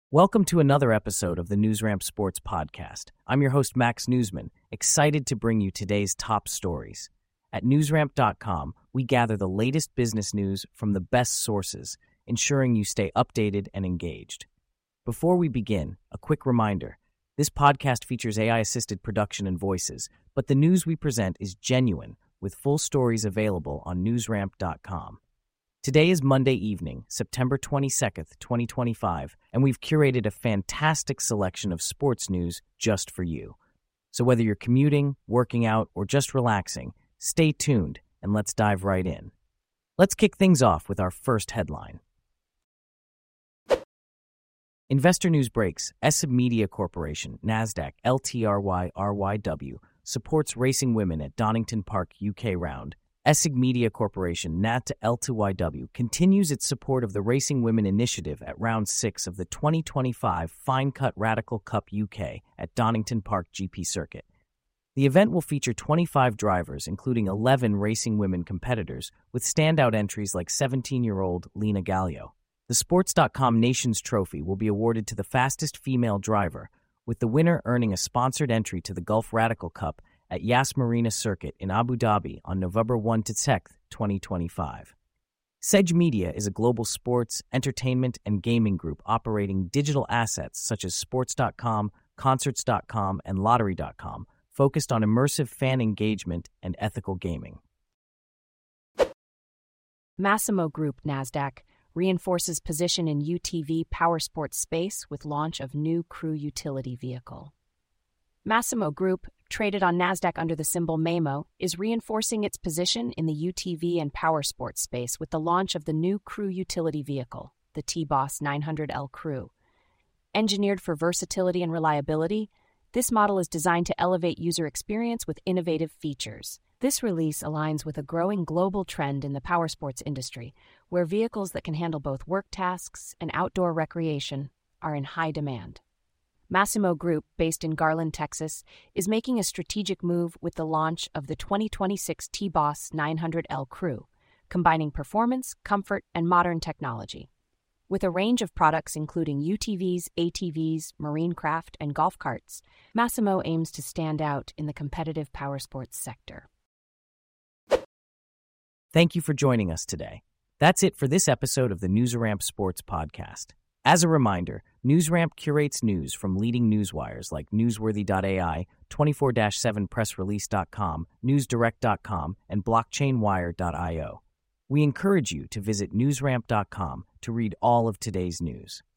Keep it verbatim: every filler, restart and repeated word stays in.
Welcome to another episode of the NewsRamp Sports Podcast. I'm your host, Max Newsman, excited to bring you today's top stories. At newsramp dot com, we gather the latest business news from the best sources, ensuring you stay updated and engaged. Before we begin, a quick reminder. This podcast features A I-assisted production and voices, but the news we present is genuine, with full stories available on newsramp dot com. Today is Monday evening, September twenty-second, twenty twenty-five, and we've curated a fantastic selection of sports news just for you. So whether you're commuting, working out, or just relaxing, stay tuned and let's dive right in. Let's kick things off with our first headline. Investor news breaks. E S S I B Media Corporation, NASDAQ, L T R Y R Y W, supports racing women at Donington Park U K round. E S S I B Media Corporation, N A T L T Y W, continues its support of the Racing Women Initiative at Round six of the twenty twenty-five Fine Cut Radical Cup U K at Donington Park G P Circuit. The event will feature twenty-five drivers, including eleven racing women competitors, with standout entries like seventeen-year-old Lena Gallio. The Sports dot com Nations Trophy will be awarded to the fastest female driver, with the winner earning a sponsored entry to the Gulf Radical Cup at Yas Marina Circuit in Abu Dhabi on November first to second, twenty twenty-five. Sedge Media is a global sports, entertainment, and gaming group operating digital assets such as Sports dot com, Concerts dot com, and Lottery dot com, focused on immersive fan engagement and ethical gaming. Masimo Group, NASDAQ, reinforces position in U T V powersports space with launch of new crew utility vehicle. Masimo Group, traded on NASDAQ under the symbol MAMO, is reinforcing its position in the U T V and powersports space with the launch of the new crew utility vehicle, the T-Boss nine hundred L Crew. Engineered for versatility and reliability, this model is designed to elevate user experience with innovative features. This release aligns with a growing global trend in the powersports industry, where vehicles that can handle both work tasks and outdoor recreation are in high demand. Masimo Group, based in Garland, Texas, is making a strategic move with the launch of the twenty twenty-six T-Boss nine hundred L Crew, combining performance, comfort, and modern technology. With a range of products including U T Vs, A T Vs, marine craft, and golf carts, Masimo aims to stand out in the competitive powersports sector. Thank you for joining us today. That's it for this episode of the NewsRamp Sports Podcast. As a reminder, NewsRamp curates news from leading newswires like newsworthy dot A I, twenty-four seven press release dot com, news direct dot com, and blockchain wire dot io. We encourage you to visit newsramp dot com to read all of today's news.